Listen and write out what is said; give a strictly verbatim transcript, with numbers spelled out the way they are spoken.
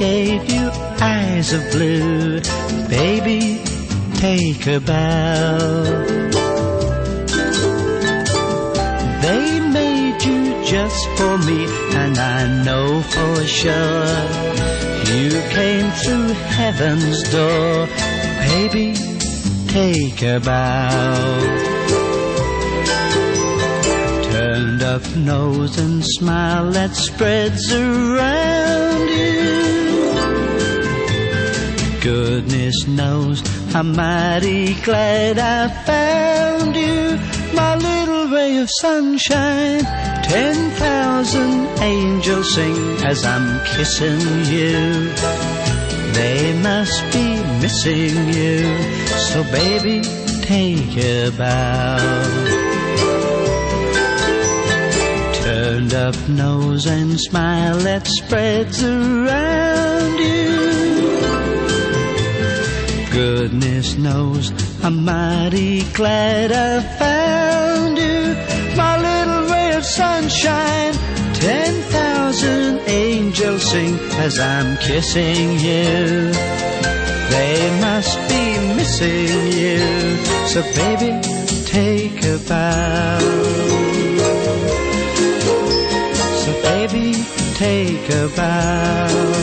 gave you eyes of blue. Baby, take a bow. They made you just for me, and I know for sure you came through heaven's door. Baby, take a bow. Turned up nose and smile that spreads around you. Goodness knows I'm mighty glad I found you. My little ray of sunshine. Ten thousand angels sing as I'm kissing you. They must be missing you. So baby, take a bow. Turned up nose and smile that spreads around you. Goodness knows I'm mighty glad I found you. My little ray of sunshine. Ten thousand angels sing as I'm kissing you. They must be missing you. So baby, take a bow. Baby, take a bow.